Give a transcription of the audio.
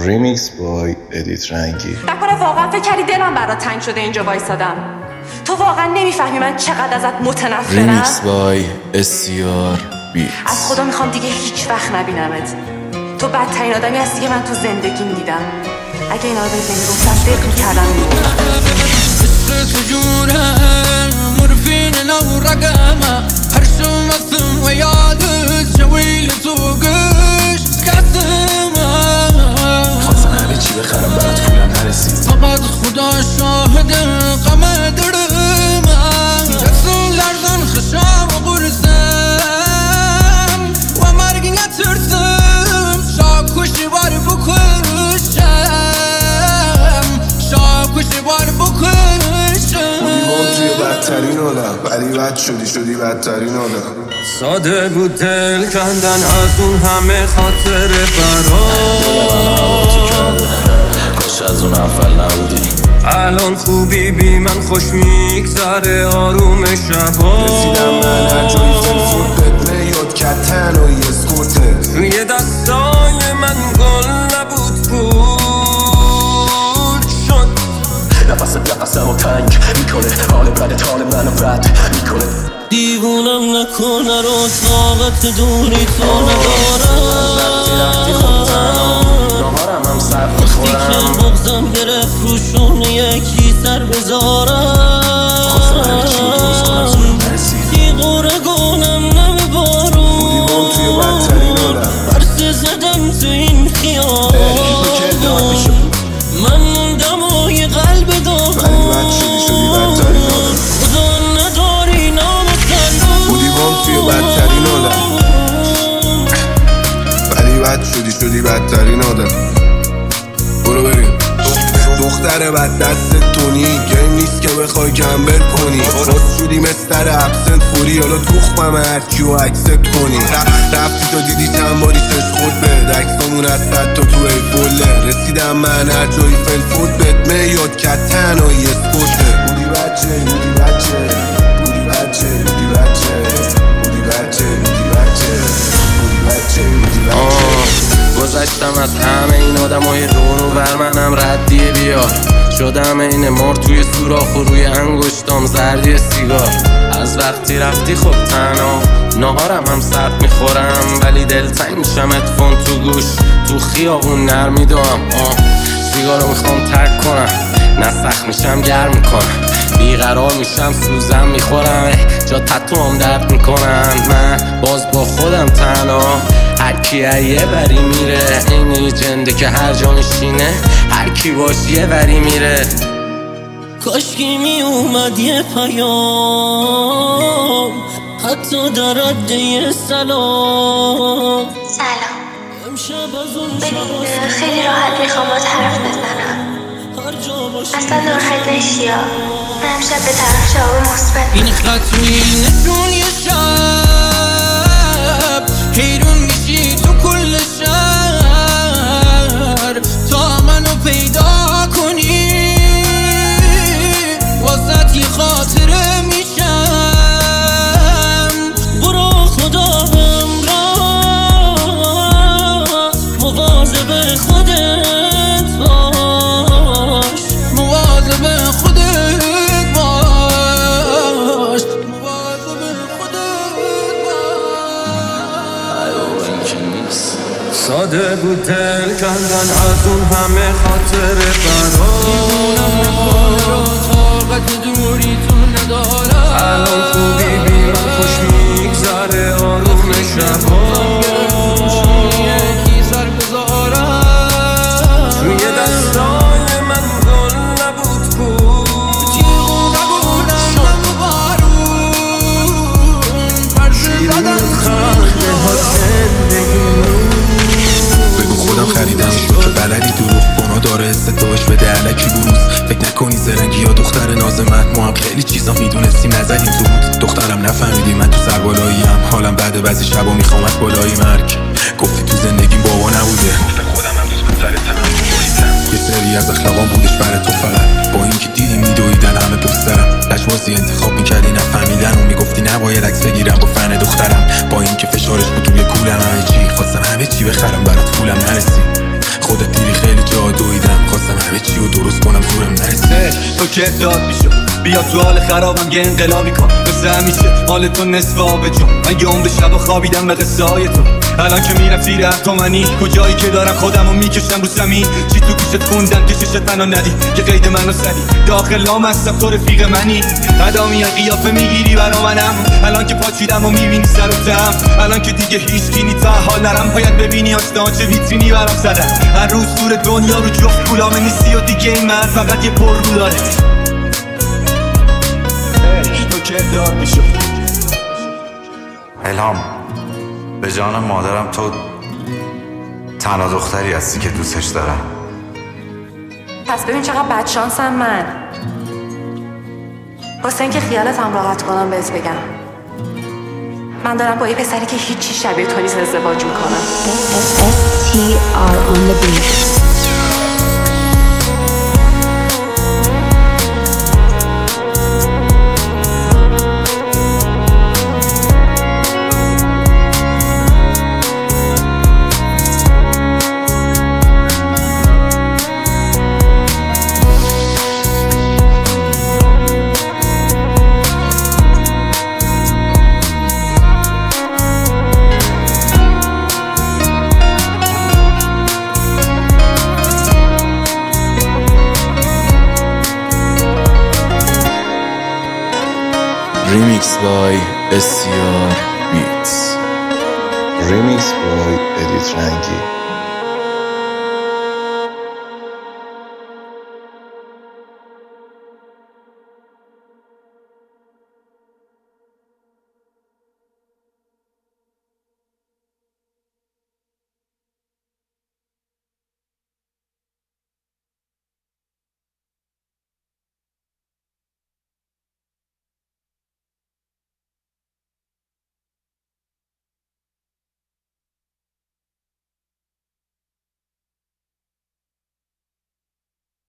ریمیکس بای ادیت رنگی. نکنه واقعا فکر کردی دلم برات تنگ شده اینجا وایسادم؟ تو واقعا نمیفهمی من چقدر ازت متنفرم؟ ریمیکس بای SCR بیت. از خدا میخوام دیگه هیچ وقت نبینمت. تو بدترین آدمی هستی که من تو زندگیم دیدم. اگه این آدمی نمیگفتم فکر میکردم خواستم همه چی بخرم برات پولم نرسید. فقط خدا شاهد غم دلم دستورlardan خشام قرصم و مرگ نترسم شاکوشی بار بکشم شاکوشی بار بکشم. بودیم توی بدترین آدم ولی بد شدی بدترین آدم. ساده بود دل کندن از اون همه خاطر برام. کاش از اون اول نبودی. الان خوبی بی من خوش میگذره آروم شبا. رسیدم من هر جایی فلفور بدنه یاد کرد تنهایی اسکوته. توی دستای من گل نبود پول شد. نفسم و تنگ میکنه حال بد حال منو بد میکنه. دیوونم نکنه رو طاقت دوری تو ندارم. رفتی خود نهارم هم سر میخورم. وقتی که بغزم گرفت روشون یکی سر بذارم. دیغوره گونم نم بارون. بودیم توی بدترین آدم برسه زدم تو این خیابون. من موندم و یه قلب داغون. ولی بد شدی بدترین آدم. خدا نداری نامستن. بودیم توی بدترین آدم ولی بد شدی بدترین آدم. برو بریم. دختر بد دست تونی گیم نیست که بخوای گمبل کنی. راست شدی مستر ابسنت فوری حالا توخمم هرکی و اکسپت کنی. رفتی تو دیدی چند باری چشم خود به دکسامون از صد تا تو ایفوله. رسیدم من هر جایی فلفود بدمه یاد کرد تنهایی اسکوته. بودی بچه بودی بچه بودی بچه بودی بچه بودی بچه بودی بچه بودی بچه بودی بچه. گذشتم از همه این آدمای دور و بر منم ردیه بیار. شدم این مار توی سوراخ و روی انگشتام زردی سیگار. از وقتی رفتی خب تنها نهارم هم سرد میخورم. ولی دلتنگ میشم ادفون تو گوش تو خیابون نرمی دارم. سیگارو میخوام ترک کنم نسخ میشم گرم میکنم. بیقرار میشم سوزم میخورم جا تتوام درد میکنن. من باز با خودم تنها هر کی یه بری میره. این جنده که هر جا میشینه هر کی باش یه بری میره. کاشکی می اومد یه پیام حتی در عده سلام. ببین خیلی راحت میخوام باید حرف بزنم. اصلا ناراحت نشی ها. من امشب به طرف جواب مثبت این خط میلتون یه شب حیرون میشی تو کل شهر تا منو پیدا کنی. واسه یه خاطره میشم. برو خدا همراه مواظب خودت باش. مواظب خودت باش. مواظب خودت باش. ساده بود دل کندن از اون همه خاطر برام. طاقت دوری تو ندارم. الان خوبی بی من خوش میگذره آروم شبا. یکی سر بذارم توی دستای من گل نبود بود. نبودم من بارون پرسه زدم خنده ها بگو خودم خریدم که بلدی دروغ بنا داره استداش بده علکی بروز. فکر نکنی زرنگی یا دختر نازمت. ما هم خیلی چیزا میدونستیم نزدیم زود. دخترم نفهمیدی من تو سربالاییم. حالم بعد بعضی شبا میخوامت بالایی مرگ. گفتی تو زندگیم بابا نبوده. گفتم خودم هم دوست پسرتم یه سری از اخلاقام بودش برای تو فقط. با اینکه دیدی میدویدن همه پسترم. لجبازی انتخاب میکردی نفهمیدن و میگفتی نباید عکس بگیرم با فن دخترم. با اینکه فشارش بود توی کولم همه چی خواستم همه چی بخرم برات پولم نرسید. خودت دیدی خیلی همه چی رو درست کنم زورم نرسه. تو که داد میشو بیا تو حال خرابم یه انقلابی کن مثل همیشه مال تو نصف آبجون. من یه عمر شب خوابیدم به قصه های تو. الان که میرم زیر اتمنی کجایی که دارم خودمو میکشم رو زمین. چی تو گوشت خوندن که ششت منو ندی که قید منو زدی. داخل لام هستم تو رفیق منی. قدامی قیافه میگیری برا منم. الان که پاچیدم و میبینی سر و تم. الان که دیگه هیچ کی نیست حال نرم. باید ببینی آشنا چه ویترینی برام زدن. هر روز دور دنیا رو جفت پولامه نیستی و دیگه این من فقط یه پر رو داره. تو که دار میشو الهام به جان مادرم تو تنها دختری هستی که دوستش دارم. پس ببین چقدر بدشانسم من. واسه اینکه خیالتم راحت کنم بهت بگم من دارم با یه پسری که هیچی شبیه تو نیست ازدواج میکنم. STR on the beat. Remix by SCR Beats. Remix by Edit Rangi.